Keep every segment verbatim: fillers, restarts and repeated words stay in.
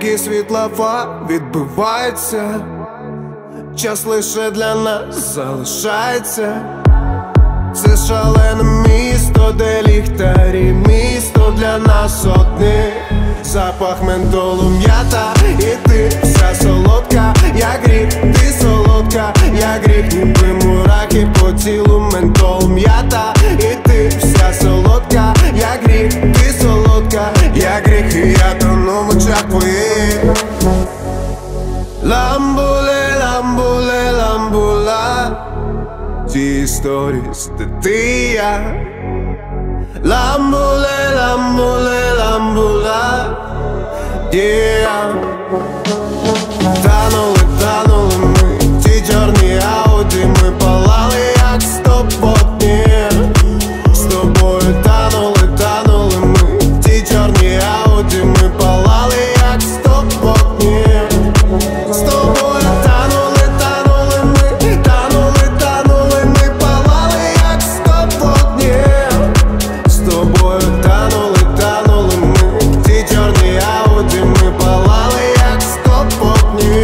Дорогі світлофар відбиваються, час лише для нас залишається. Це шалене місто, де ліхтарі, місто для нас одних. Запах ментолу, м'ята, і ти вся солодка, як гріх, ти солодка, як гріх, ніби мурахи по тілу. Ментол, м'ята, і ти вся солодка, як гріх, ти солодка, як гріх, і я тону в очах твоїх. Ламбуле, ламбуле, ламбула, ті історії, де ти і я. Ламбуле, ламбуле, ламбула, yeah. Танули, танули ми, ті чорні ауді, ми палали, як стоп вогні. З тобою танули, танули ми, ті чорні ауді, ми палали, як стоп вогні. З тобою танули, танули ми, танули, танули, ми палали, як стоп вогні. З тобою танули, танули ми, ті чорні ауді, ми палали, як стоп вогні.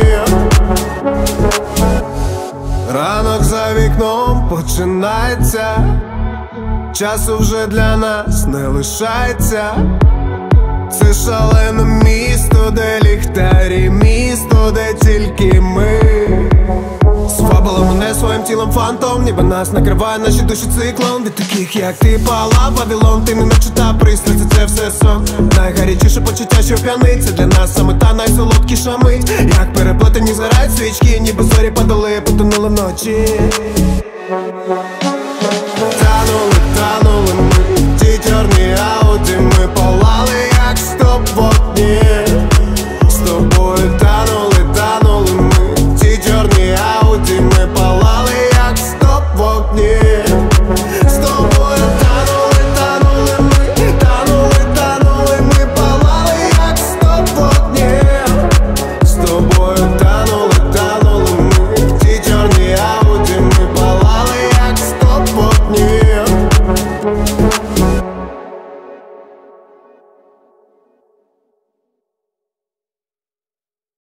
Ранок за вікном починається, часу вже для нас не лишається. Це шалене місто, де ліхтарі, місто, де тільки ми. Свабила мене своїм тілом фантом, ніби нас накриває наші душі циклон. Від таких, як ти, палав Вавилон, ти не начута пристрасть, це все сон. Найгарячіше почуття, що п'яниться, для нас саме та найсолодкіша мить. Як переплетені згорають свічки, ніби зорі падали, потонули вночі.